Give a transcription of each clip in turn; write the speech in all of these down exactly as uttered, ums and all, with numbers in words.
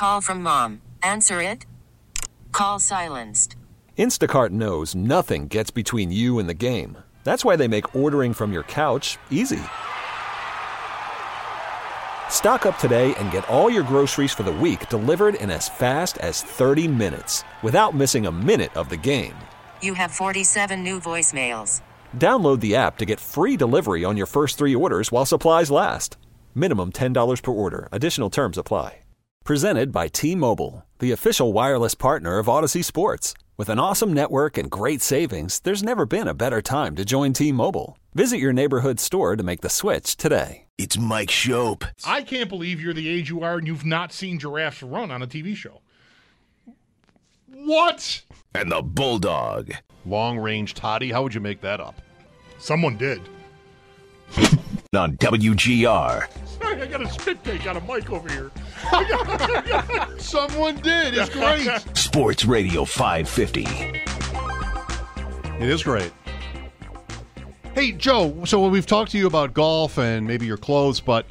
Call from mom. Answer it. Call silenced. Instacart knows nothing gets between you and the game. That's why they make ordering from your couch easy. Stock up today and get all your groceries for the week delivered in as fast as thirty minutes without missing a minute of the game. You have forty-seven new voicemails. Download the app to get free delivery on your first three orders while supplies last. Minimum ten dollars per order. Additional terms apply. Presented by T-Mobile, the official wireless partner of Odyssey Sports. With an awesome network and great savings, there's never been a better time to join T-Mobile. Visit your neighborhood store to make the switch today. It's Mike Schopp. I can't believe you're the age you are and you've not seen giraffes run on a T V show. What? And the Bulldog. Long-range Toddy, how would you make that up? Someone did. On W G R. Sorry, I got a spit take on a mic over here. Someone did. It's great. Sports Radio five fifty. It is great. Hey, Joe, so we've talked to you about golf and maybe your clothes, but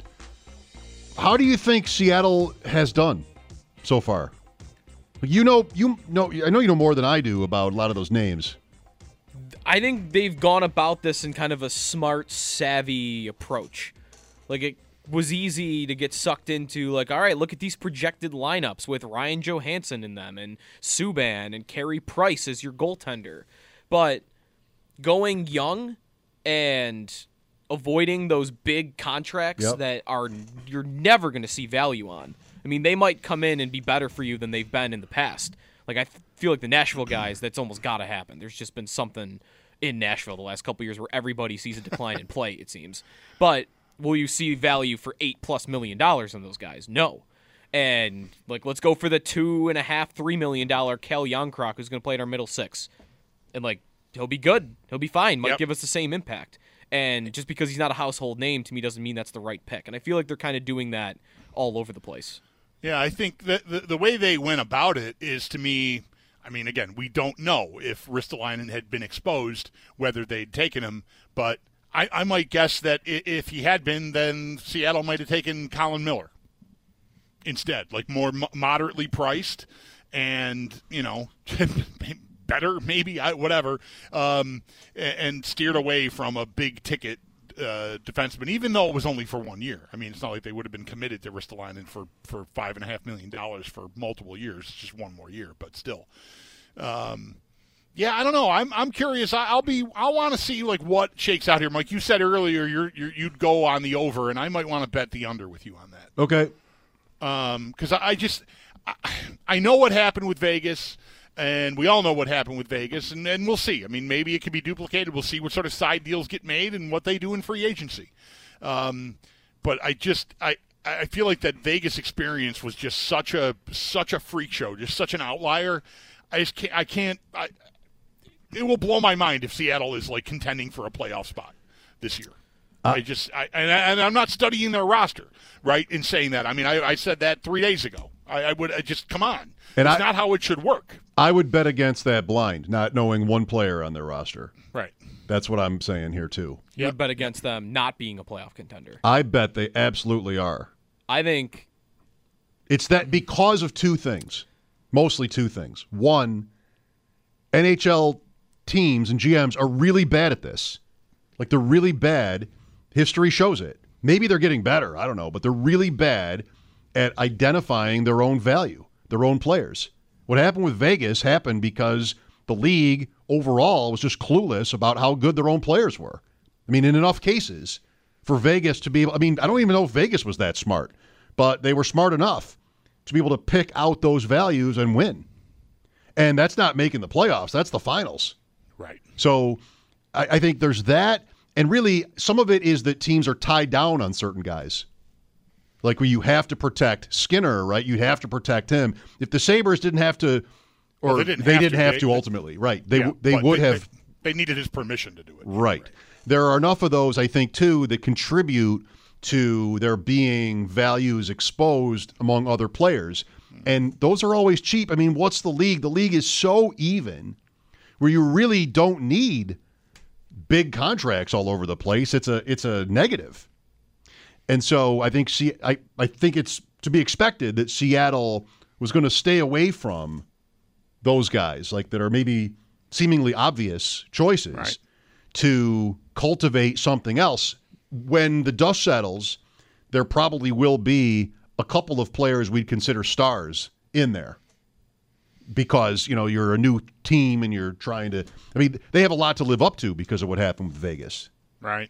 how do you think Seattle has done so far? You know, you know, I know you know more than I do about a lot of those names. I think they've gone about this in kind of a smart, savvy approach. Like, it was easy to get sucked into, like, all right, look at these projected lineups with Ryan Johansson in them and Subban and Carey Price as your goaltender. But going young and avoiding those big contracts Yep. that are you're never going to see value on. I mean, they might come in and be better for you than they've been in the past. Like, I feel like the Nashville guys, that's almost got to happen. There's just been something in Nashville the last couple of years where everybody sees a decline in play, it seems. But will you see value for eight plus million dollars on those guys? No. And, like, let's go for the two and a half, three million dollar Cal Youngcroc, who's going to play in our middle six. And, like, he'll be good. He'll be fine. Might Yep. give us the same impact. And just because he's not a household name to me doesn't mean that's the right pick. And I feel like they're kind of doing that all over the place. Yeah, I think that the, the way they went about it is, to me, I mean, again, we don't know if Ristolainen had been exposed, whether they'd taken him, but I, I might guess that if he had been, then Seattle might have taken Colin Miller instead, like more mo- moderately priced and, you know, better, maybe, I, whatever, um, and, and steered away from a big ticket uh, defenseman, even though it was only for one year. I mean, it's not like they would have been committed to Ristolainen for, for five and a half million dollars for multiple years. It's just one more year, but still. Um, yeah, I don't know. I'm I'm curious. I, I'll be. I want to see like what shakes out here, Mike. You said earlier you're, you're you'd go on the over, and I might want to bet the under with you on that. Okay. Um, because I, I just I, I know what happened with Vegas. And we all know what happened with Vegas, and, and we'll see. I mean, maybe it could be duplicated. We'll see what sort of side deals get made and what they do in free agency. Um, but I just I, I feel like that Vegas experience was just such a such a freak show, just such an outlier. I just can't. I can't. I, it will blow my mind if Seattle is like contending for a playoff spot this year. Uh, I just I, and, I, and I'm not studying their roster, right? In saying that, I mean, I, I said that three days ago. I, I would I just come on. And it's I, not how it should work. I would bet against that blind, not knowing one player on their roster. Right. That's what I'm saying here, too. You would bet against them not being a playoff contender. I bet they absolutely are. I think it's that because of two things, mostly two things. One, N H L teams and G Ms are really bad at this. Like, they're really bad. History shows it. Maybe they're getting better. I don't know. But they're really bad at identifying their own value, their own players. What happened with Vegas happened because the league overall was just clueless about how good their own players were. I mean, in enough cases for Vegas to be able – I mean, I don't even know if Vegas was that smart, but they were smart enough to be able to pick out those values and win. And that's not making the playoffs. That's the finals. Right. So I, I think there's that. And really, some of it is that teams are tied down on certain guys. Like where you have to protect Skinner, right? You have to protect him. If the Sabres didn't have to, or well, they didn't, they have, didn't to. have to they, ultimately, right? They yeah, they would they, have. They, they needed his permission to do it. Right. right. There are enough of those, I think, too, that contribute to there being values exposed among other players. Mm-hmm. And those are always cheap. I mean, what's the league? The league is so even where you really don't need big contracts all over the place. It's a it's a negative. And so I think see, I, I think it's to be expected that Seattle was going to stay away from those guys, like that are maybe seemingly obvious choices, Right. to cultivate something else. When the dust settles, there probably will be a couple of players we'd consider stars in there because, you know, you're a new team and you're trying to – I mean, they have a lot to live up to because of what happened with Vegas. Right.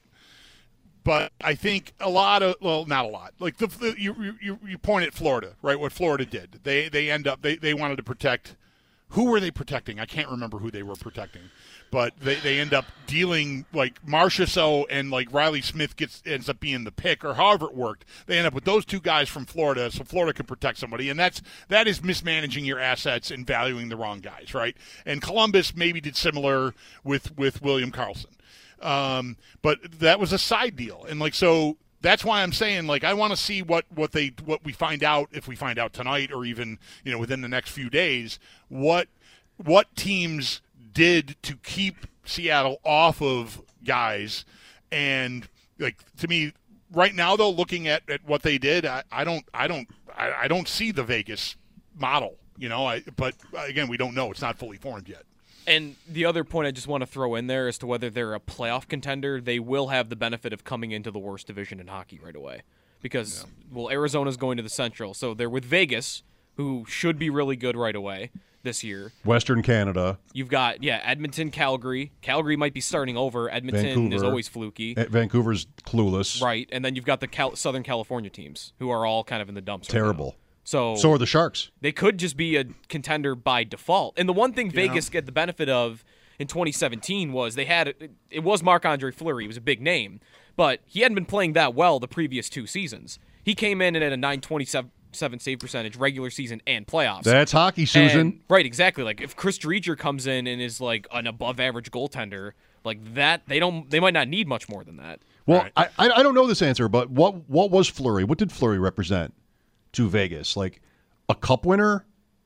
But I think a lot of – well, not a lot. Like, the, the you, you you point at Florida, right, what Florida did. They they end up they, – they wanted to protect – who were they protecting? I can't remember who they were protecting. But they, they end up dealing, like, Marchessault and, like, Riley Smith gets ends up being the pick, or however it worked. They end up with those two guys from Florida, so Florida can protect somebody. And that's that is mismanaging your assets and valuing the wrong guys, right? And Columbus maybe did similar with, with William Karlsson. Um, but that was a side deal. And, like, so that's why I'm saying, like, I want to see what, what they what we find out, if we find out tonight or even, you know, within the next few days, what what teams – did to keep Seattle off of guys. And, like, to me right now, though, looking at, at what they did, I, I don't I don't I, I don't see the Vegas model, you know, I but again, we don't know. It's not fully formed yet. And the other point I just want to throw in there as to whether they're a playoff contender, they will have the benefit of coming into the worst division in hockey right away. Because, yeah. well, Arizona's going to the Central, so they're with Vegas, who should be really good right away this year. Western Canada. You've got, yeah, Edmonton, Calgary. Calgary might be starting over. Edmonton Vancouver. is always fluky. Uh, Vancouver's clueless. Right, and then you've got the Cal- Southern California teams, who are all kind of in the dumps. Terrible. Right now. So, so are the Sharks. They could just be a contender by default. And the one thing Vegas Yeah. get the benefit of in twenty seventeen was they had, it was Marc-Andre Fleury. He was a big name, but he hadn't been playing that well the previous two seasons. He came in and had a nine twenty-seven save percentage regular season and playoffs. That's hockey, Susan. And, right, exactly. Like if Chris Driedger comes in and is like an above average goaltender, like that, they don't, they might not need much more than that. Well, Right. I I don't know this answer, but what what was Fleury? What did Fleury represent to Vegas? Like a cup winner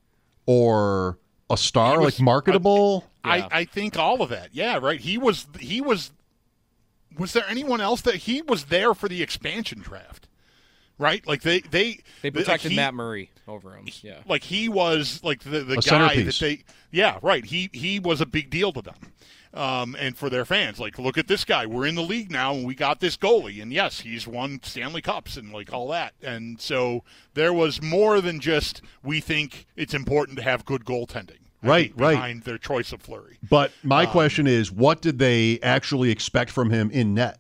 or a star, was- like marketable? I, Yeah. I think all of that. Yeah, right. He was he was was there anyone else that he was there for the expansion draft? Right? Like they they They like protected he- Matt Murray over him. Yeah. Like he was like the, the A guy centerpiece. that they yeah, right. He he was a big deal to them. Um, and for their fans, like, look at this guy. We're in the league now, and we got this goalie. And yes, he's won Stanley Cups and like all that. And so there was more than just we think it's important to have good goaltending. I Right, think, right. Behind their choice of Fleury. But my Um, question is, what did they actually expect from him in net?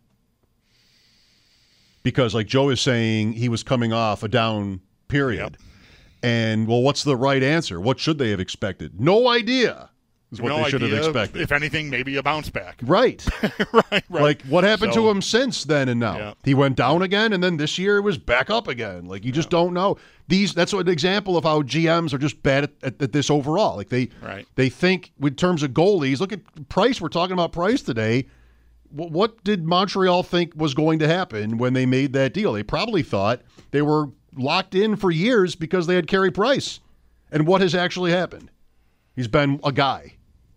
Because, like Joe is saying, he was coming off a down period. Yep. And, well, what's the right answer? What should they have expected? No idea is what no they should idea. have expected. If anything, maybe a bounce back. Right. right, right. Like, what happened So- to him since then and now? Yeah. He went down again, and then this year it was back up again. Like, you just don't know. These That's an example of how G Ms are just bad at, at, at this overall. Like, they Right. they think, in terms of goalies, look at Price. We're talking about Price today. Wh- What did Montreal think was going to happen when they made that deal? They probably thought they were locked in for years because they had Carey Price. And what has actually happened? He's been a guy.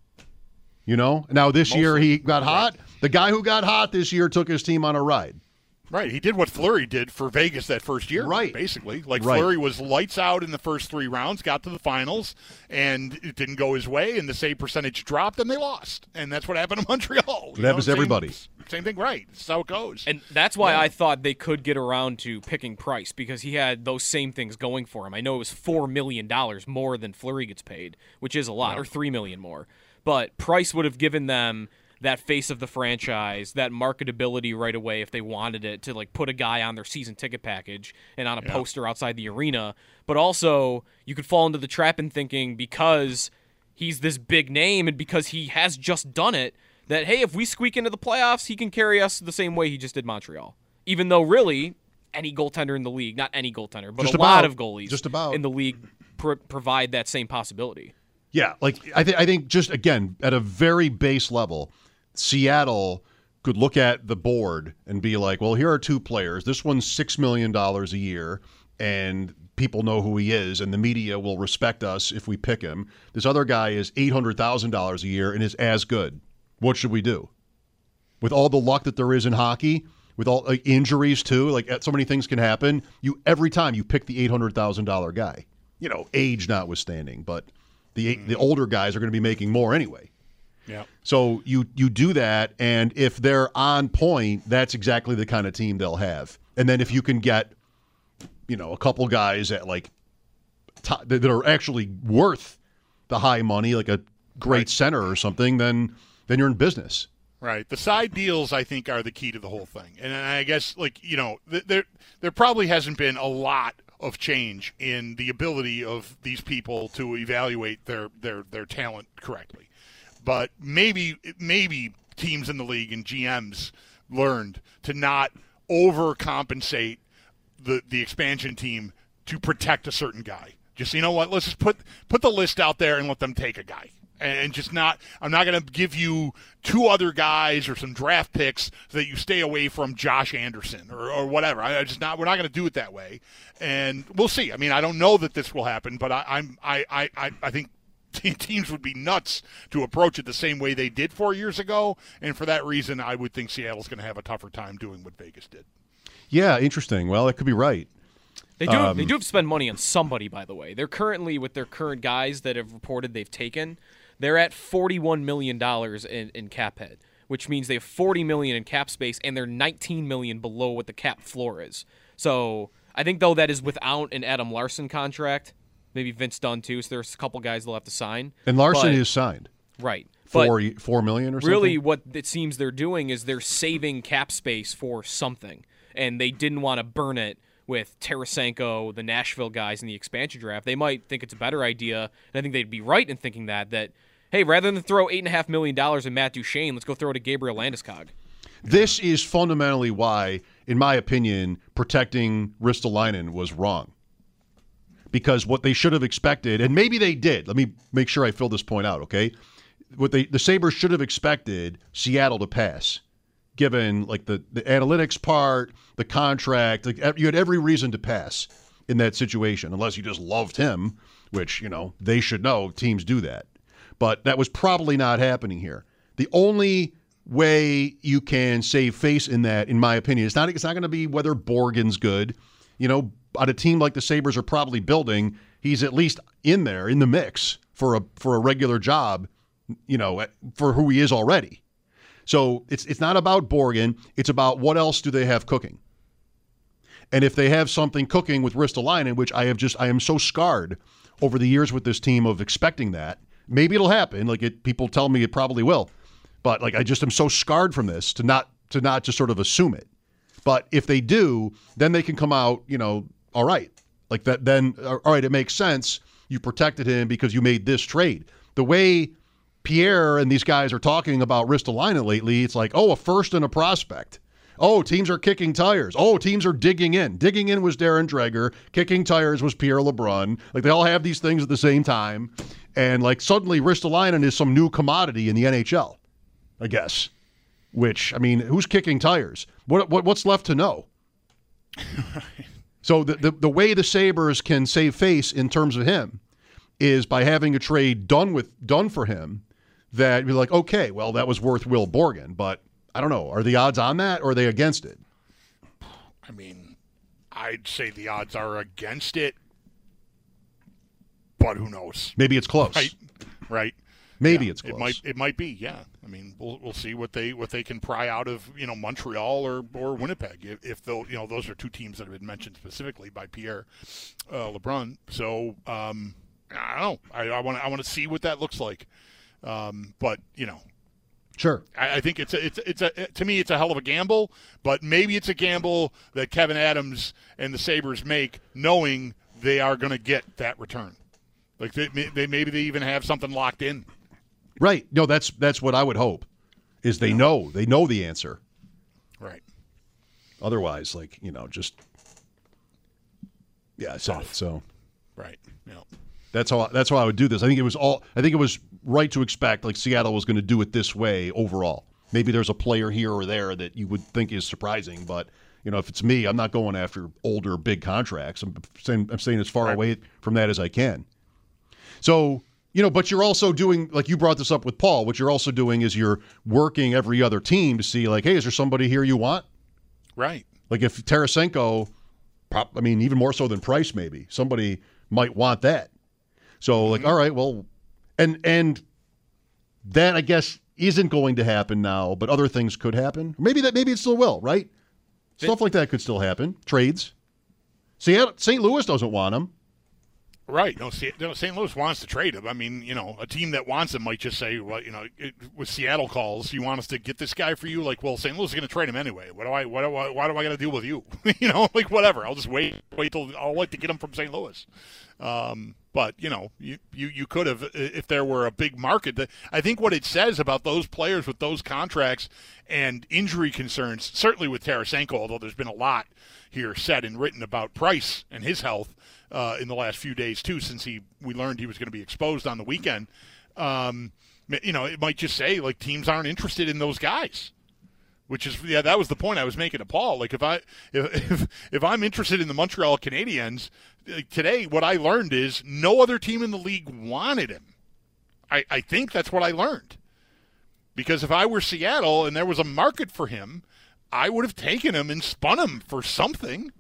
You know? Now, this year Mostly. he got hot. The guy who got hot this year took his team on a ride. Right, he did what Fleury did for Vegas that first year. Right. Basically. Like, Right. Fleury was lights out in the first three rounds, got to the finals, and it didn't go his way, and the save percentage dropped, and they lost. And that's what happened to Montreal. It happens to same, everybody. Same thing, right. That's how it goes. And that's why I thought they could get around to picking Price, because he had those same things going for him. I know it was four million dollars more than Fleury gets paid, which is a lot, or three million dollars more. But Price would have given them that face of the franchise, that marketability right away if they wanted it, to like put a guy on their season ticket package and on a Yeah. poster outside the arena. But also, you could fall into the trap in thinking, because he's this big name and because he has just done it, that, hey, if we squeak into the playoffs, he can carry us the same way he just did Montreal. Even though, really, any goaltender in the league, not any goaltender, but Just a lot about. of goalies Just about. in the league pro- provide that same possibility. Yeah, like I, th- I think just, again, at a very base level, Seattle could look at the board and be like, well, here are two players. This one's six million dollars a year, and people know who he is, and the media will respect us if we pick him. This other guy is eight hundred thousand dollars a year and is as good. What should we do? With all the luck that there is in hockey, with all like, injuries too, like so many things can happen, you every time you pick the eight hundred thousand dollars guy. you know, age notwithstanding, but the the older guys are going to be making more anyway. Yeah. So you you do that, and if they're on point, that's exactly the kind of team they'll have. And then if you can get, you know, a couple guys at like top, that are actually worth the high money, like a great Right. center or something, then then you're in business. Right. The side deals, I think, are the key to the whole thing. And I guess, like, you know, th- there there probably hasn't been a lot of change in the ability of these people to evaluate their, their, their talent correctly. But maybe maybe teams in the league and G Ms learned to not overcompensate the, the expansion team to protect a certain guy. Just, you know what, let's just put put the list out there and let them take a guy. And just not, I'm not going to give you two other guys or some draft picks so that you stay away from Josh Anderson or, or whatever. I, I just not, we're not going to do it that way. And we'll see. I mean, I don't know that this will happen, but I, I'm, I, I, I, I think teams would be nuts to approach it the same way they did four years ago. And for that reason, I would think Seattle's going to have a tougher time doing what Vegas did. Yeah, interesting. Well, that could be right. They do. Um, they do have to spend money on somebody, by the way. They're currently, with their current guys that have reported they've taken, they're at forty-one million dollars in, in cap head, which means they have forty million dollars in cap space, and they're nineteen million dollars below what the cap floor is. So I think, though, that is without an Adam Larson contract. Maybe Vince Dunn, too, so there's a couple guys they'll have to sign. And Larson But- is signed. Right. Four, But four million or something? really what it seems they're doing is they're saving cap space for something, and they didn't want to burn it with Tarasenko, the Nashville guys in the expansion draft. They might think it's a better idea, and I think they'd be right in thinking that, that, hey, rather than throw eight point five million dollars in Matt Duchene, let's go throw it to Gabriel Landeskog. This is fundamentally why, in my opinion, protecting Ristolainen was wrong. Because what they should have expected, and maybe they did, let me make sure I fill this point out, okay? What they the Sabres should have expected Seattle to pass, given like the, the analytics part, the contract. Like you had every reason to pass in that situation, unless you just loved him, which, you know, they should know teams do that. But that was probably not happening here. The only way you can save face in that, in my opinion, it's not it's not going to be whether Borgen's good. You know, on a team like the Sabres are probably building, he's at least in there in the mix for a for a regular job, you know, for who he is already. So it's it's not about Borgen. It's about what else do they have cooking. And if they have something cooking with Ristolainen, which I have just I am so scarred over the years with this team of expecting that, maybe it'll happen. Like it, people tell me it probably will, but like I just am so scarred from this to not to not just sort of assume it. But if they do, then they can come out, you know, all right. Like that, then, all right, it makes sense. You protected him because you made this trade. The way Pierre and these guys are talking about Ristolainen lately, it's like, oh, a first and a prospect. Oh, teams are kicking tires. Oh, teams are digging in. Digging in was Darren Dreger. Kicking tires was Pierre LeBrun. Like, they all have these things at the same time. And, like, suddenly Ristolainen is some new commodity in the N H L, I guess. Which, I mean, who's kicking tires? What, what What's left to know? So the, the the way the Sabres can save face in terms of him is by having a trade done with done for him that you're like, okay, well, that was worth Will Borgen. But I don't know. Are the odds on that, or are they against it? I mean, I'd say the odds are against it, but who knows? Maybe it's close. Right, right. Maybe Yeah, it's close. It might. It might be. Yeah. I mean, we'll we'll see what they what they can pry out of you know Montreal or, or Winnipeg if, if they'll you know those are two teams that have been mentioned specifically by Pierre uh, LeBrun. So um, I don't know. I want I want to see what that looks like. Um, but you know, Sure. I, I think it's a, it's it's a to me it's a hell of a gamble. But maybe it's a gamble that Kevin Adams and the Sabres make, knowing they are going to get that return. Like they, they maybe they even have something locked in. Right. No, that's that's what I would hope, is they know. They know the answer. Right. Otherwise, like, you know, just, yeah, I said it. So Right. Yeah. that's how, that's how I would do this. I think it was all, I think it was right to expect, like, Seattle was going to do it this way overall. Maybe there's a player here or there that you would think is surprising, but, you know, if it's me, I'm not going after older, big contracts. I'm saying, I'm staying as far Right. away from that as I can. So, you know, but you're also doing, like you brought this up with Paul, what you're also doing is you're working every other team to see, like, hey, is there somebody here you want? Right. Like if Tarasenko, prop, I mean, even more so than Price maybe, somebody might want that. So, like, all right, well, and and that, I guess, isn't going to happen now, but other things could happen. Maybe that maybe it still will, right? Stuff like that could still happen. Trades. Seattle, Saint Louis doesn't want him. Right. No, Saint Louis wants to trade him. I mean, you know, a team that wants him might just say, well, you know, it, with Seattle calls, you want us to get this guy for you? Like, well, Saint Louis is going to trade him anyway. What do I? What do I? Why do I got to deal with you? You know, like whatever. I'll just wait. Wait till I'll wait to get him from Saint Louis. Um, but you know, you, you you could have if there were a big market. That I think what it says about those players with those contracts and injury concerns, certainly with Tarasenko, although there's been a lot here said and written about Price and his health. Uh, in the last few days too, since he we learned he was going to be exposed on the weekend, um, you know, it might just say like teams aren't interested in those guys, which is yeah, that was the point I was making to Paul. Like if I if if, if I'm interested in the Montreal Canadiens like today, what I learned is no other team in the league wanted him. I I think that's what I learned, because if I were Seattle and there was a market for him, I would have taken him and spun him for something.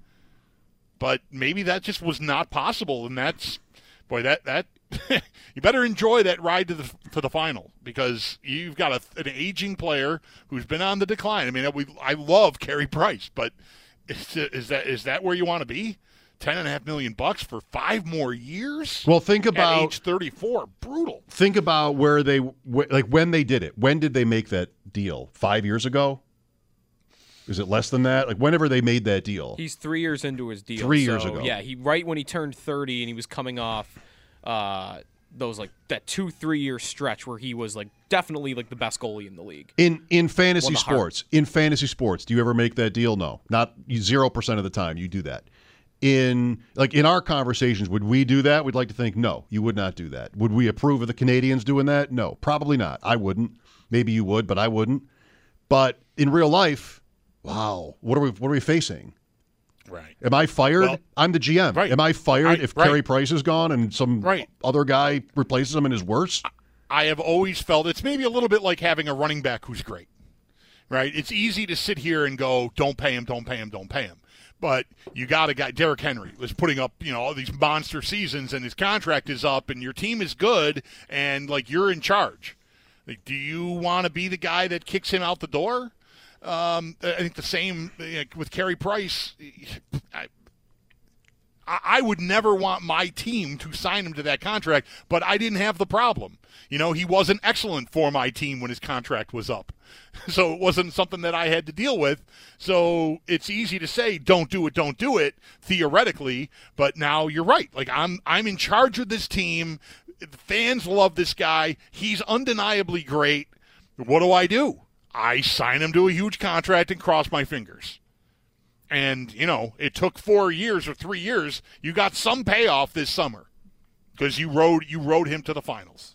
But maybe that just was not possible, and that's, boy, that that you better enjoy that ride to the to the final, because you've got a, an aging player who's been on the decline. I mean, we I love Carey Price, but is, is that is that where you want to be? Ten and a half million bucks for five more years. Well, think about at age thirty-four, brutal. Think about where they like when they did it. When did they make that deal? Five years ago. Is it less than that? Like whenever they made that deal. He's three years into his deal. Three years so, ago. Yeah, he right when he turned thirty and he was coming off uh, those like that two three year stretch where he was like definitely like the best goalie in the league. In in fantasy Won the sports, in fantasy sports, do you ever make that deal? No, not zero percent of the time. You do that. In like in our conversations, would we do that? We'd like to think no, you would not do that. Would we approve of the Canadians doing that? No, probably not. I wouldn't. Maybe you would, but I wouldn't. But in real life. Wow, what are we? What are we facing? Right. Am I fired? Well, I'm the G M. right. Am I fired I, if right. Carey Price is gone and some right. other guy replaces him and is worse? I have always felt it's maybe a little bit like having a running back who's great. Right. It's easy to sit here and go, don't pay him, don't pay him, don't pay him. But you got a guy, Derrick Henry, was putting up, you know, all these monster seasons, and his contract is up, and your team is good, and like you're in charge. Like, do you want to be the guy that kicks him out the door? Um, I think the same like, with Carey Price. I, I would never want my team to sign him to that contract, but I didn't have the problem. You know, he wasn't excellent for my team when his contract was up. So it wasn't something that I had to deal with. So it's easy to say, don't do it, don't do it, theoretically. But now you're right. Like, I'm I'm in charge of this team. The fans love this guy. He's undeniably great. What do I do? I sign him to a huge contract and cross my fingers. And, you know, it took four years or three years. You got some payoff this summer because you rode you rode him to the finals.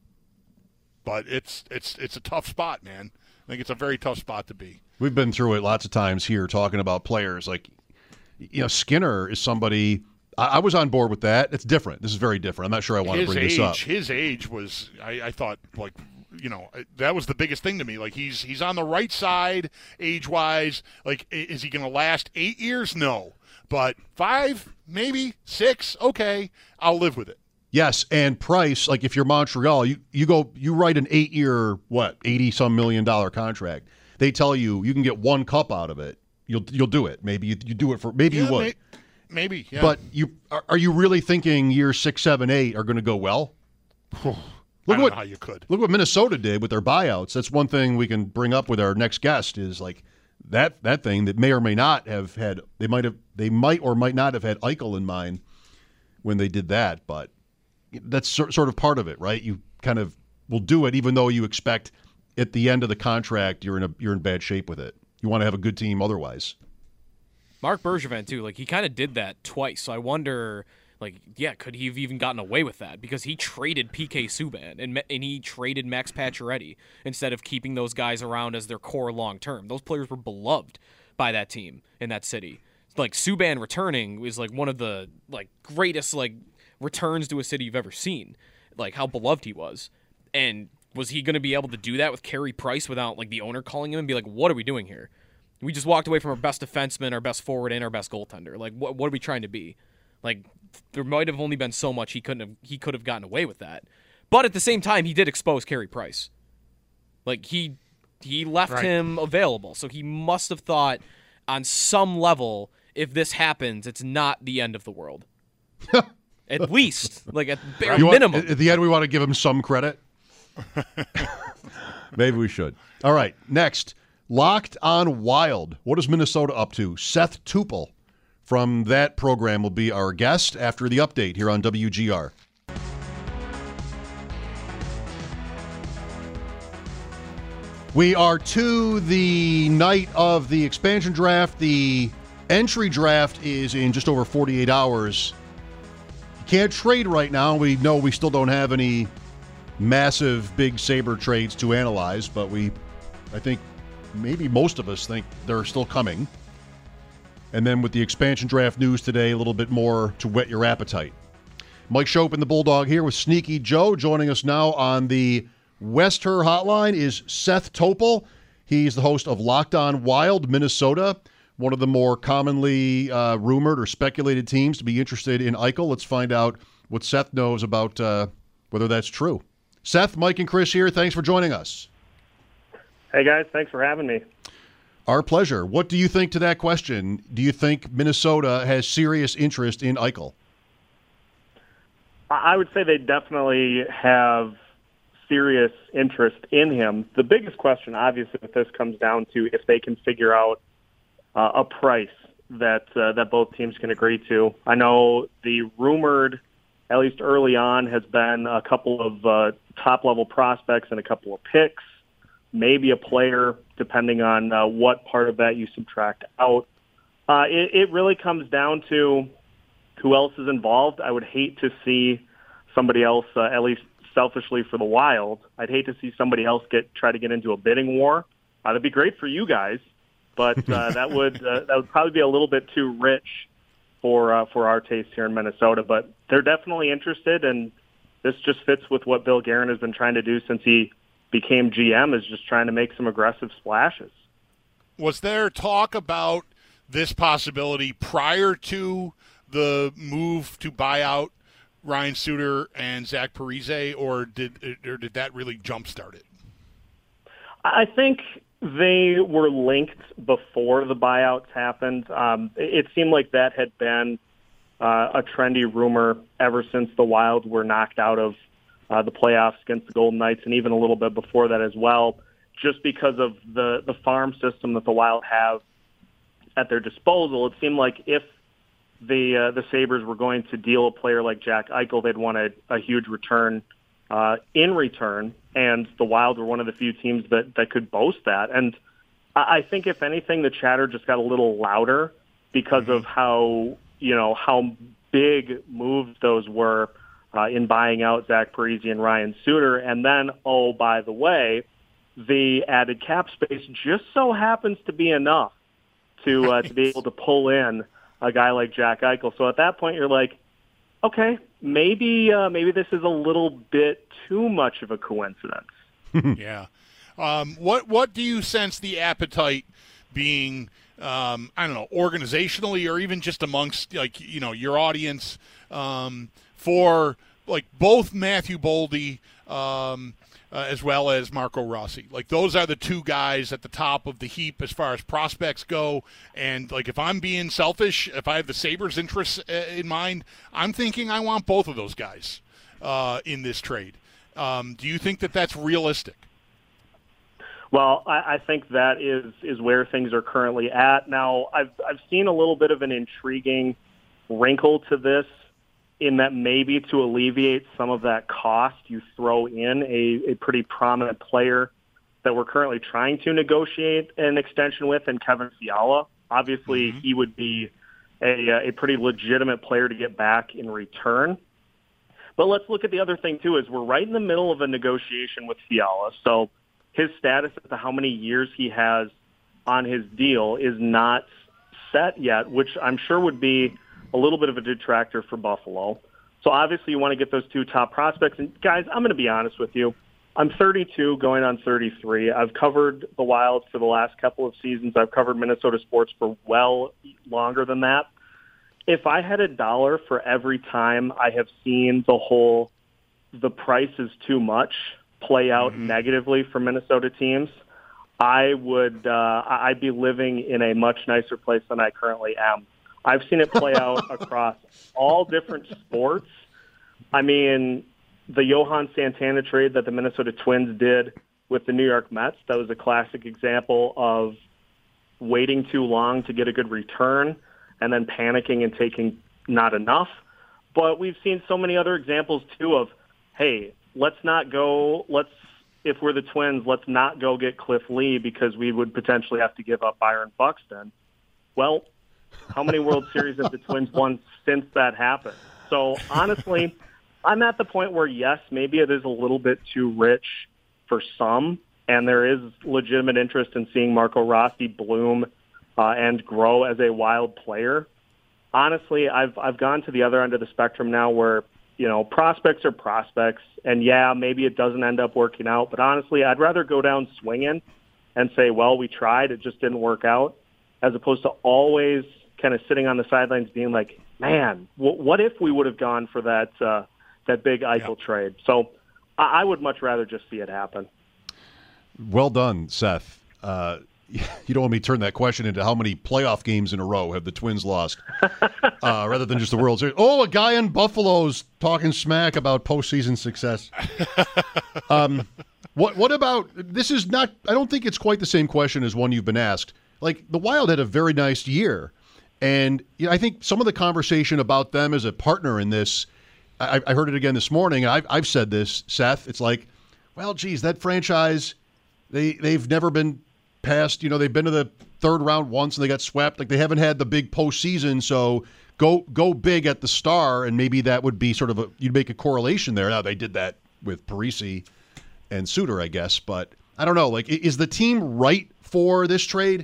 But it's it's it's a tough spot, man. I think it's a very tough spot to be. We've been through it lots of times here talking about players. Like, you know, Skinner is somebody – I was on board with that. It's different. This is very different. I'm not sure I want his to bring age, this up. His age was, I, I thought, like – you know, that was the biggest thing to me. Like, he's he's on the right side age-wise. Like, is he going to last eight years? No. But five, maybe, six, okay, I'll live with it. Yes, and Price, like if you're Montreal, you, you go you write an eight-year, what, eighty-some million dollar contract. They tell you you can get one cup out of it. You'll you'll do it. Maybe you, you do it for – maybe yeah, you would. May, maybe, yeah. But you are, are you really thinking years six, seven, eight are going to go well? Look I don't what, know how you could. Look what Minnesota did with their buyouts. That's one thing we can bring up with our next guest is like that that thing that may or may not have had they might have they might or might not have had Eichel in mind when they did that, but that's sort of part of it, right? You kind of will do it even though you expect at the end of the contract you're in a you're in bad shape with it. You want to have a good team otherwise. Marc Bergevin too, like he kind of did that twice. So I wonder. Like, yeah, could he have even gotten away with that? Because he traded P K Subban and and he traded Max Pacioretty instead of keeping those guys around as their core long term. Those players were beloved by that team in that city. Like Subban returning was like one of the like greatest like returns to a city you've ever seen. Like how beloved he was. And was he going to be able to do that with Carey Price without like the owner calling him and be like, "What are we doing here? We just walked away from our best defenseman, our best forward, and our best goaltender. Like, what what are we trying to be?" Like, there might have only been so much he couldn't have he could have gotten away with that. But at the same time, he did expose Carey Price. Like, he he left Right. him available. So he must have thought on some level, if this happens, it's not the end of the world. At least, like at bare You want- minimum. at the end, we want to give him some credit. Maybe we should. All right, next. Locked on Wild. What is Minnesota up to? Seth Tupel from that program will be our guest after the update here on W G R. We are to the night of the expansion draft. The entry draft is in just over forty-eight hours. You can't trade right now. We know we still don't have any massive big Sabre trades to analyze, but we, I think, maybe most of us think they're still coming. And then with the expansion draft news today, a little bit more to whet your appetite. Mike Schopp and the Bulldog here with Sneaky Joe. Joining us now on the West Her Hotline is Seth Topel. He's the host of Locked On Wild, Minnesota, one of the more commonly uh, rumored or speculated teams to be interested in Eichel. Let's find out what Seth knows about uh, whether that's true. Seth, Mike, and Chris here. Thanks for joining us. Hey, guys. Thanks for having me. Our pleasure. What do you think to that question? Do you think Minnesota has serious interest in Eichel? I would say they definitely have serious interest in him. The biggest question, obviously, with this comes down to if they can figure out uh, a price that uh, that both teams can agree to. I know the rumored, at least early on, has been a couple of uh, top-level prospects and a couple of picks, maybe a player, depending on uh, what part of that you subtract out. Uh, it, it really comes down to who else is involved. I would hate to see somebody else, uh, at least selfishly for the Wild, I'd hate to see somebody else get try to get into a bidding war. Uh, that'd be great for you guys, but uh, that would uh, that would probably be a little bit too rich for uh, for our taste here in Minnesota. But they're definitely interested, and this just fits with what Bill Guerin has been trying to do since he became G M, is just trying to make some aggressive splashes. Was there talk about this possibility prior to the move to buy out Ryan Suter and Zach Parise, or did or did that really jumpstart it? I think they were linked before the buyouts happened. Um, it seemed like that had been uh, a trendy rumor ever since the Wild were knocked out of uh, the playoffs against the Golden Knights, and even a little bit before that as well, just because of the, the farm system that the Wild have at their disposal. It seemed like if the uh, the Sabres were going to deal a player like Jack Eichel, they'd want a, a huge return uh, in return, and the Wild were one of the few teams that, that could boast that. And I, I think, if anything, the chatter just got a little louder because mm-hmm. of how, you know, how big moves those were uh, in buying out Zach Parise and Ryan Suter. And then, oh, by the way, the added cap space just so happens to be enough to uh, to be able to pull in a guy like Jack Eichel. So at that point, you're like, okay, maybe uh, maybe this is a little bit too much of a coincidence. Yeah. Um, what what do you sense the appetite being? Um, I don't know, organizationally, or even just amongst like you know your audience um, for like both Matthew Boldy um, uh, as well as Marco Rossi. Like those are the two guys at the top of the heap as far as prospects go. And like if I'm being selfish, if I have the Sabres' interests uh, in mind, I'm thinking I want both of those guys uh, in this trade. Um, do you think that that's realistic? Well, I, I think that is is where things are currently at. Now, I've I've seen a little bit of an intriguing wrinkle to this, in that maybe to alleviate some of that cost, you throw in a, a pretty prominent player that we're currently trying to negotiate an extension with, and Kevin Fiala. Obviously, mm-hmm. he would be a, a pretty legitimate player to get back in return. But let's look at the other thing, too, is we're right in the middle of a negotiation with Fiala. So his status as to how many years he has on his deal is not set yet, which I'm sure would be a little bit of a detractor for Buffalo. So obviously you want to get those two top prospects. And guys, I'm going to be honest with you. I'm thirty-two going on thirty-three. I've covered the Wild for the last couple of seasons. I've covered Minnesota sports for well longer than that. if I had a dollar for every time I have seen the whole the price is too much play out mm-hmm. negatively for Minnesota teams, I would uh, I'd be living in a much nicer place than I currently am. I've seen it play out across all different sports. I mean, the Johan Santana trade that the Minnesota Twins did with the New York Mets, that was a classic example of waiting too long to get a good return and then panicking and taking not enough. But we've seen so many other examples, too, of, hey, let's not go, let's, if we're the Twins, let's not go get Cliff Lee because we would potentially have to give up Byron Buxton. Well, how many World Series have the Twins won since that happened? So, honestly, I'm at the point where, yes, maybe it is a little bit too rich for some, and there is legitimate interest in seeing Marco Rossi bloom uh, and grow as a Wild player. Honestly, I've I've gone to the other end of the spectrum now where, you know, prospects are prospects, and yeah, maybe it doesn't end up working out, but honestly, I'd rather go down swinging and say, well, we tried, it just didn't work out, as opposed to always kind of sitting on the sidelines being like, man, w- what if we would have gone for that uh, that big Eichel yeah. trade? So I-, I would much rather just see it happen. Well done, Seth. Uh, you don't want me to turn that question into how many playoff games in a row have the Twins lost, uh, rather than just the World Series. Oh, a guy in Buffalo's talking smack about postseason success. um, what what about, this is not, I don't think it's quite the same question as one you've been asked. Like, the Wild had a very nice year, and you know, I think some of the conversation about them as a partner in this, I, I heard it again this morning, and I've, I've said this, Seth, it's like, well, geez, that franchise, they, they've never been past, you know, they've been to the third round once and they got swept. Like, they haven't had the big postseason, so go go big at the star, and maybe that would be sort of a, you'd make a correlation there. Now, they did that with Parisi and Suter, I guess, but I don't know. Like, is the team right for this trade?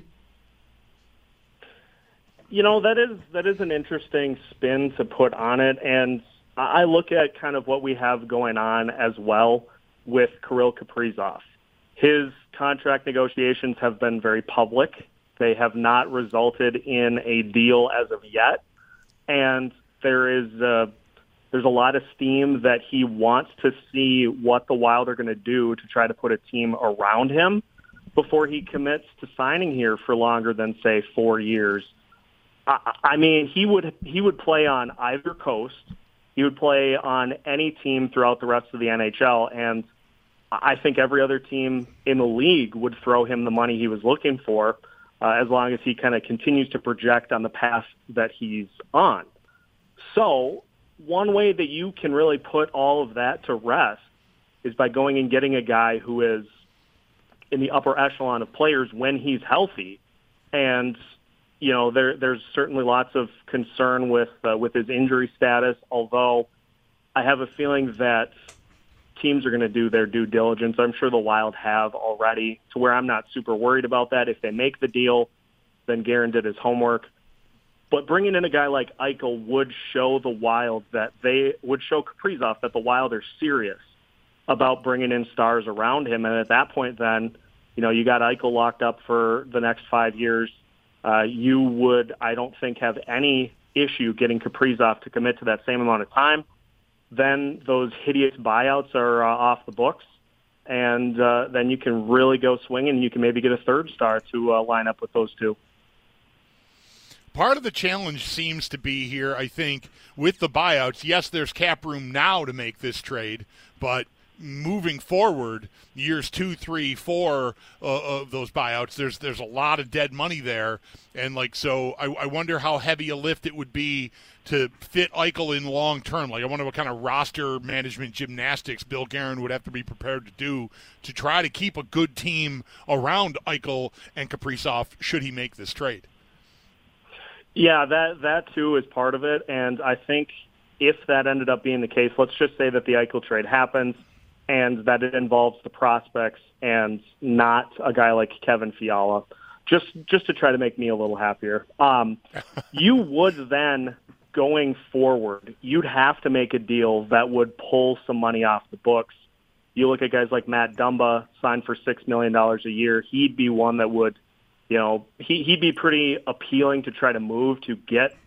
You know, that is that is an interesting spin to put on it, and I look at kind of what we have going on as well with Kirill Kaprizov. His contract negotiations have been very public. They have not resulted in a deal as of yet, and there is uh, there's a lot of steam that he wants to see what the Wild are going to do to try to put a team around him before he commits to signing here for longer than, say, four years. I, I mean, he would he would play on either coast. He would play on any team throughout the rest of the N H L, and I think every other team in the league would throw him the money he was looking for, uh, as long as he kind of continues to project on the path that he's on. So one way that you can really put all of that to rest is by going and getting a guy who is in the upper echelon of players when he's healthy. And, you know, there, there's certainly lots of concern with uh, with his injury status, although I have a feeling that teams are going to do their due diligence. I'm sure the Wild have already, to where I'm not super worried about that. If they make the deal, then Guerin did his homework. But bringing in a guy like Eichel would show the Wild that they would show Kaprizov that the Wild are serious about bringing in stars around him. And at that point, then, you know, you got Eichel locked up for the next five years. Uh, you would, I don't think, have any issue getting Kaprizov to commit to that same amount of time. Then those hideous buyouts are uh, off the books, and uh, then you can really go swinging, and you can maybe get a third star to uh, line up with those two. Part of the challenge seems to be here, I think, with the buyouts. Yes, there's cap room now to make this trade, but moving forward, years two, three, four uh, of those buyouts, there's there's a lot of dead money there, and like so, I, I wonder how heavy a lift it would be to fit Eichel in long term. Like, I wonder what kind of roster management gymnastics Bill Guerin would have to be prepared to do to try to keep a good team around Eichel and Kaprizov should he make this trade. Yeah, that that too is part of it, and I think if that ended up being the case, let's just say that the Eichel trade happens and that it involves the prospects and not a guy like Kevin Fiala, just just to try to make me a little happier. Um, you would then, going forward, you'd have to make a deal that would pull some money off the books. You look at guys like Matt Dumba, signed for six million dollars a year. He'd be one that would, you know, he, he'd be pretty appealing to try to move to get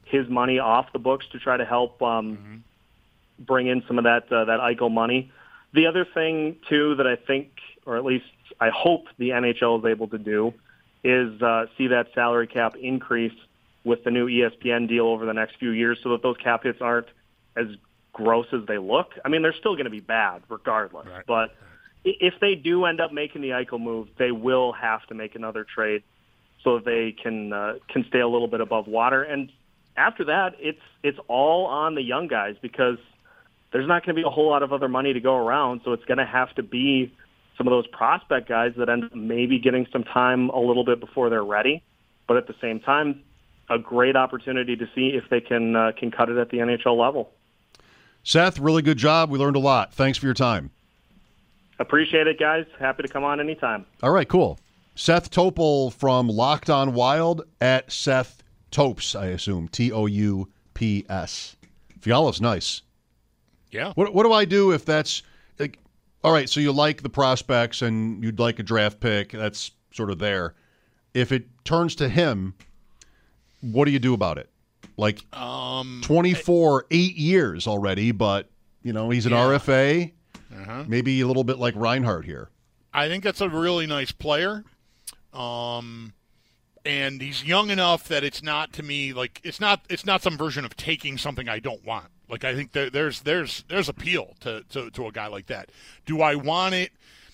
his money off the books to try to help um, mm-hmm. bring in some of that uh, that Eichel money. The other thing, too, that I think, or at least I hope the N H L is able to do, is uh, see that salary cap increase with the new E S P N deal over the next few years so that those cap hits aren't as gross as they look. I mean, they're still going to be bad regardless. Right. But if they do end up making the Eichel move, they will have to make another trade so that they can uh, can stay a little bit above water. And after that, it's it's all on the young guys because there's not going to be a whole lot of other money to go around, so it's going to have to be some of those prospect guys that end up maybe getting some time a little bit before they're ready. But at the same time, a great opportunity to see if they can uh, can cut it at the N H L level. Seth, really good job. We learned a lot. Thanks for your time. Appreciate it, guys. Happy to come on anytime. All right, cool. Seth Topol from Locked On Wild at Seth Topes, I assume. T O U P S. Fiala's nice. Yeah. What What do I do if that's like? All right, so you like the prospects and you'd like a draft pick. That's sort of there. If it turns to him, what do you do about it? Like um, twenty-four, eight years already, but you know he's an yeah. R F A. Uh-huh. Maybe a little bit like Reinhart here. I think that's a really nice player. Um, and he's young enough that it's not to me like it's not it's not some version of taking something I don't want. Like I think there, there's there's there's appeal to, to, to a guy like that. Do I want it?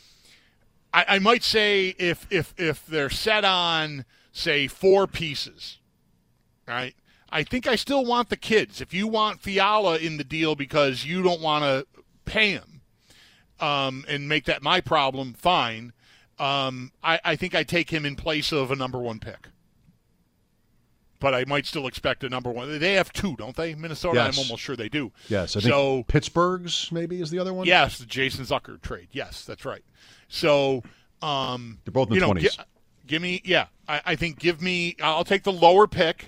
I, I might say if if if they're set on say four pieces, right? I think I still want the kids. If you want Fiala in the deal because you don't want to pay him um, and make that my problem, fine. Um, I, I think I take him in place of a number one pick. But I might still expect a number one. They have two, don't they? Minnesota, yes. I'm almost sure they do. Yes, I think so, Pittsburgh's maybe is the other one? Yes, the Jason Zucker trade. Yes, that's right. So, um, they're both in the you know, twenties. Gi- give me, yeah, I, I think give me, I'll take the lower pick.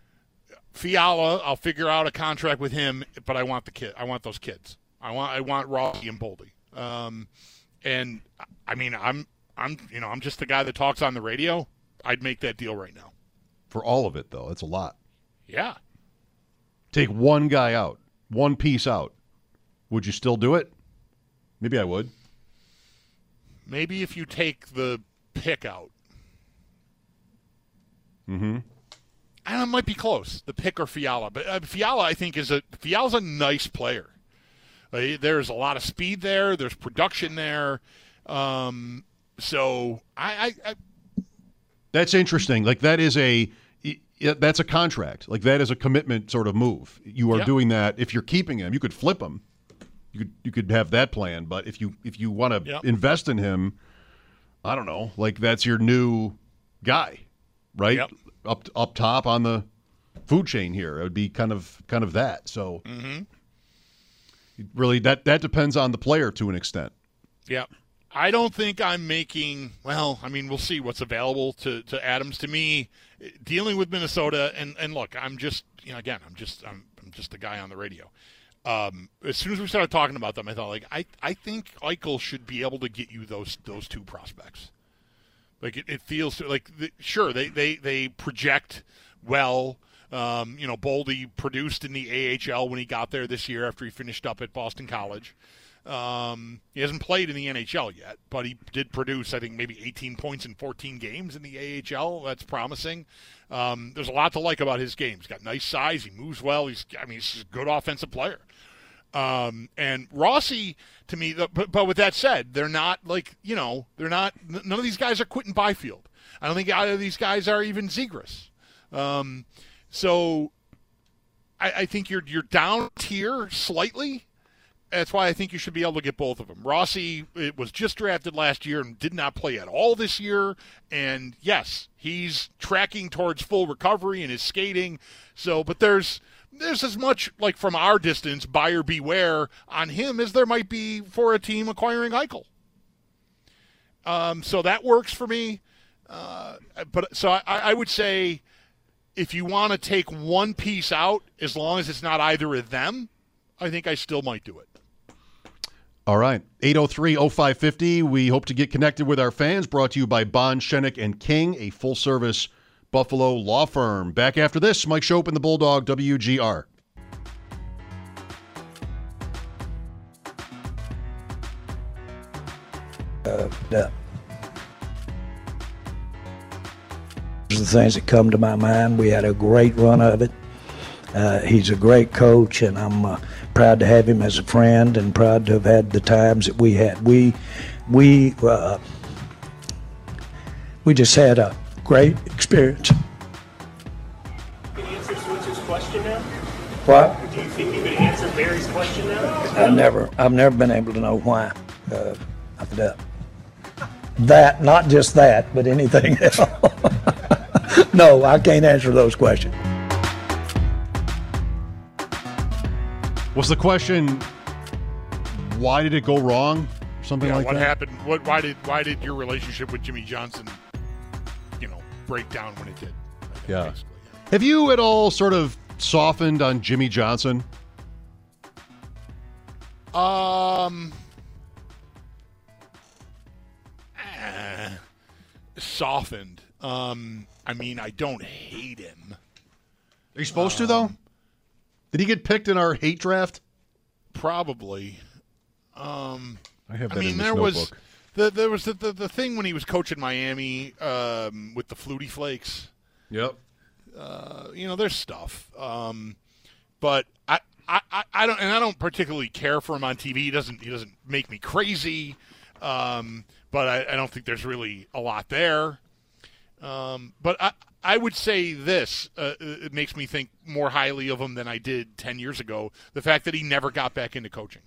Fiala, I'll figure out a contract with him, but I want the kid. I want those kids. I want, I want Rossi and Boldy. Um, and I mean, I'm, I'm, you know, I'm just the guy that talks on the radio. I'd make that deal right now. For all of it, though, that's a lot. Yeah. Take one guy out, one piece out. Would you still do it? Maybe I would. Maybe if you take the pick out. Mm-hmm. And it might be close, the pick or Fiala. But uh, Fiala, I think, is a Fiala's a nice player. Uh, there's a lot of speed there. There's production there. Um, so I, I, I that's interesting. Like that is a that's a contract. Like that is a commitment sort of move. You are yep. doing that. If you're keeping him, you could flip him. You could you could have that plan. But if you if you want to yep. invest in him, I don't know. Like that's your new guy, right? Yep. Up up top on the food chain here. It would be kind of kind of that. So mm-hmm. really, that that depends on the player to an extent. Yeah. I don't think I'm making, well, I mean, we'll see what's available to, to Adams. To me, dealing with Minnesota, and, and look, I'm just, you know, again, I'm just I'm, I'm just a guy on the radio. Um, as soon as we started talking about them, I thought, like, I, I think Eichel should be able to get you those those two prospects. Like, it, it feels like, the, sure, they, they, they project well. Um, you know, Boldy produced in the A H L when he got there this year after he finished up at Boston College. Um, he hasn't played in the N H L yet, but he did produce, I think, maybe eighteen points in fourteen games in the A H L. That's promising. Um, there's a lot to like about his game. He's got nice size. He moves well. He's, I mean, he's a good offensive player. Um, and Rossi, to me, but, but with that said, they're not like, you know, they're not, none of these guys are Quentin Byfield. I don't think either of these guys are even Zegras. Um, so I, I think you're, you're down tier slightly. That's why I think you should be able to get both of them. Rossi it was just drafted last year and did not play at all this year. And, yes, he's tracking towards full recovery in his skating. So, but there's there's as much, like, from our distance, buyer beware on him as there might be for a team acquiring Eichel. Um, so that works for me. Uh, but so I, I would say if you want to take one piece out, as long as it's not either of them, I think I still might do it. All right. eight oh three oh five five oh. We hope to get connected with our fans. Brought to you by Bond, Shenik, and King, a full-service Buffalo law firm. Back after this, Mike Shope and the Bulldog, W G R. Uh, the, the things that come to my mind, we had a great run of it. Uh, he's a great coach, and I'm uh, proud to have him as a friend and proud to have had the times that we had. We, we, uh, we just had a great experience. Can you answer Switch's question now? What? Do you think you could answer Barry's question now? I've never, I've never been able to know why. Uh, that, that, not just that, but anything else. No, I can't answer those questions. Was the question, why did it go wrong? Something yeah, like what that? happened? What? Why did? Why did your relationship with Jimmy Johnson, you know, break down when it did? Yeah. yeah. Have you at all sort of softened on Jimmy Johnson? Um. eh, softened. Um. I mean, I don't hate him. Are you supposed um, to, though? Did he get picked in our hate draft? Probably. Um, I have that I mean, in this there notebook. was the there was the, the the thing when he was coaching Miami um, with the Flutie Flakes. Yep. Uh, you know, there's stuff, um, but I, I, I don't, and I don't particularly care for him on T V. He doesn't he doesn't make me crazy, um, but I, I don't think there's really a lot there. Um, but I, I would say this, uh, it makes me think more highly of him than I did ten years ago. The fact that he never got back into coaching.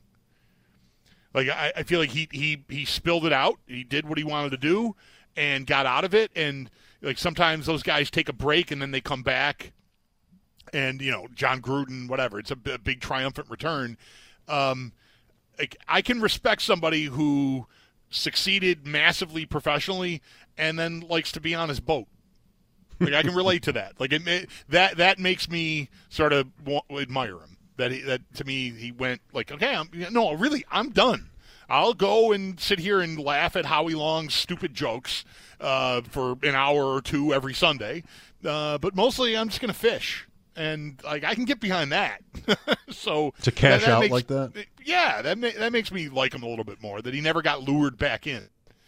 Like, I, I feel like he, he, he spilled it out. He did what he wanted to do and got out of it. And, like, sometimes those guys take a break and then they come back. And, you know, John Gruden, whatever. It's a, b- a big triumphant return. Um, like, I can respect somebody who succeeded massively professionally and then likes to be on his boat. Like, I can relate to that. Like, it may, that that makes me sort of want, admire him. That he, that to me, he went like, okay, I'm, no, really, I'm done. I'll go and sit here and laugh at Howie Long's stupid jokes uh, for an hour or two every Sunday. Uh, but mostly, I'm just going to fish. And like I can get behind that. So to cash that, that out makes, like that? Yeah, that ma- that makes me like him a little bit more, that he never got lured back in.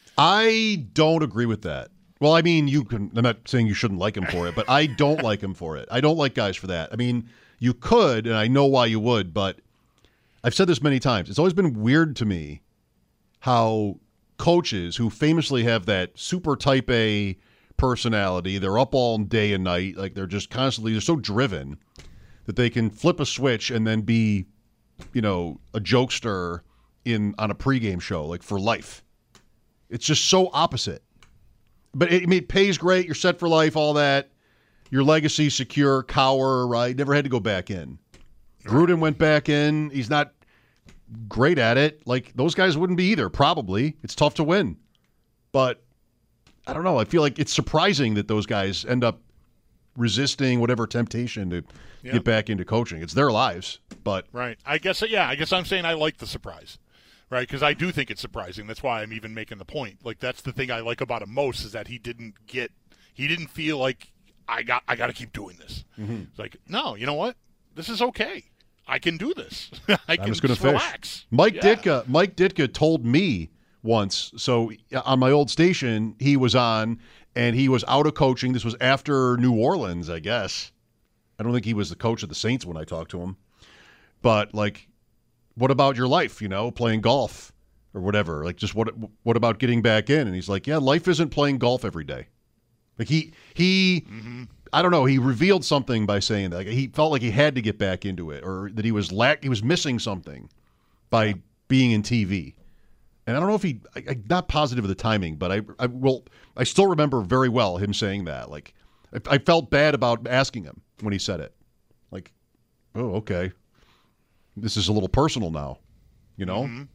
I don't agree with that. Well, I mean, you can. I'm not saying you shouldn't like him for it, but I don't like him for it. I don't like guys for that. I mean, you could, and I know why you would, but I've said this many times. It's always been weird to me how coaches who famously have that super type A personality, they're up all day and night, like they're just constantly, they're so driven that they can flip a switch and then be, you know, a jokester in on a pregame show, like for life. It's just so opposite. But it, I mean, it pays great. You're set for life, all that. Your legacy secure. Cowher, right? Never had to go back in. Gruden went back in. He's not great at it. Like, those guys wouldn't be either, probably. It's tough to win. But, I don't know. I feel like it's surprising that those guys end up resisting whatever temptation to Yeah. get back into coaching. It's their lives. But Right. I guess, yeah, I guess I'm saying I like the surprise. Right, because I do think it's surprising. That's why I'm even making the point. Like, that's the thing I like about him most, is that he didn't get, he didn't feel like I got, I got to keep doing this. Mm-hmm. It's like, no, you know what? This is okay. I can do this. I can I'm just going to just fish. relax. Mike Yeah. Ditka. Mike Ditka told me once. So on my old station, he was on, and he was out of coaching. This was after New Orleans, I guess. I don't think he was the coach of the Saints when I talked to him. But like, what about your life? You know, playing golf or whatever. Like, just what? What about getting back in? And he's like, yeah, life isn't playing golf every day. Like he he. Mm-hmm. I don't know. He revealed something by saying that. Like, he felt like he had to get back into it, or that he was lack. He was missing something by yeah. being in T V. And I don't know if he. I, I'm not positive of the timing, but I. I will. I still remember very well him saying that. Like, I, I felt bad about asking him when he said it. Like, oh, okay, this is a little personal now, you know. Mm-hmm.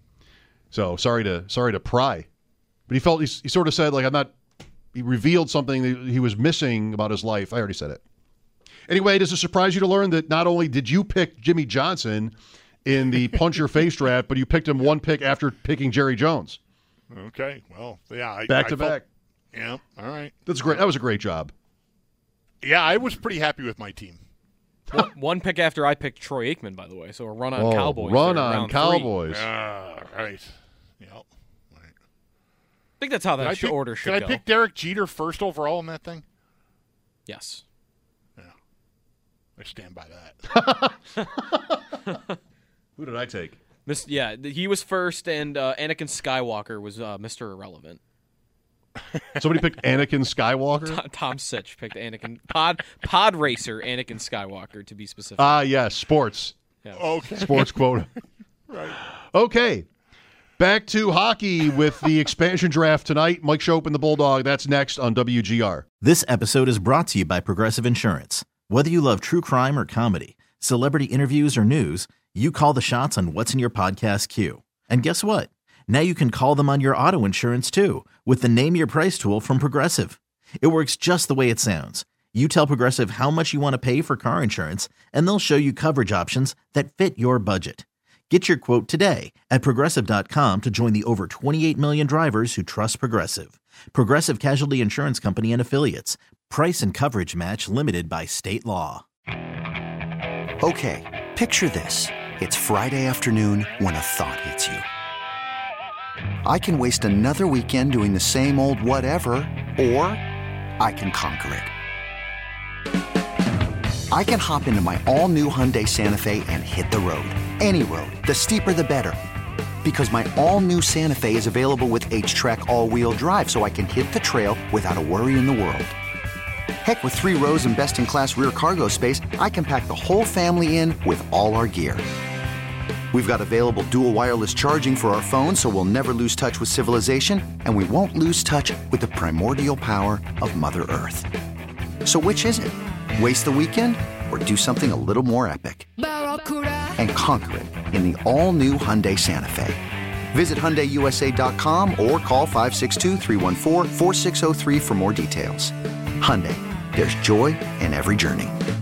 So sorry to sorry to pry, but he felt he, he sort of said like I'm not. He revealed something that he was missing about his life. I already said it. Anyway, does it surprise you to learn that not only did you pick Jimmy Johnson in the punch your face draft, but you picked him one pick after picking Jerry Jones? Okay, well, yeah, I, back I to felt, back. Yeah, all right. That's great. That was a great job. Yeah, I was pretty happy with my team. one, one pick after I picked Troy Aikman, by the way. So a run on oh, Cowboys. Run there, on round Cowboys. Three. Uh, right. Yep. Right. I think that's how Did that I sh- pick, order should did go. I pick Derek Jeter first overall in that thing? Yes. Yeah. I stand by that. Who did I take? Miss, yeah, th- he was first, and uh, Anakin Skywalker was uh, Mister Irrelevant. Somebody picked Anakin Skywalker? Tom, Tom Sitch picked Anakin Pod Pod Racer Anakin Skywalker to be specific. Ah, yes, sports. Yes. Okay. Sports quota. Right. Okay. Back to hockey with the expansion draft tonight. Mike Schopp and the Bulldog. That's next on W G R. This episode is brought to you by Progressive Insurance. Whether you love true crime or comedy, celebrity interviews or news, you call the shots on what's in your podcast queue. And guess what? Now you can call them on your auto insurance too with the Name Your Price tool from Progressive. It works just the way it sounds. You tell Progressive how much you want to pay for car insurance, and they'll show you coverage options that fit your budget. Get your quote today at Progressive dot com to join the over twenty-eight million drivers who trust Progressive. Progressive Casualty Insurance Company and Affiliates. Price and coverage match limited by state law. Okay, picture this. It's Friday afternoon when a thought hits you. I can waste another weekend doing the same old whatever, or I can conquer it. I can hop into my all-new Hyundai Santa Fe and hit the road. Any road. The steeper, the better. Because my all-new Santa Fe is available with H-Track all-wheel drive, so I can hit the trail without a worry in the world. Heck, with three rows and best-in-class rear cargo space, I can pack the whole family in with all our gear. We've got available dual wireless charging for our phones, so we'll never lose touch with civilization, and we won't lose touch with the primordial power of Mother Earth. So which is it? Waste the weekend or do something a little more epic? And conquer it in the all-new Hyundai Santa Fe. Visit Hyundai U S A dot com or call five six two, three one four, four six zero three for more details. Hyundai, there's joy in every journey.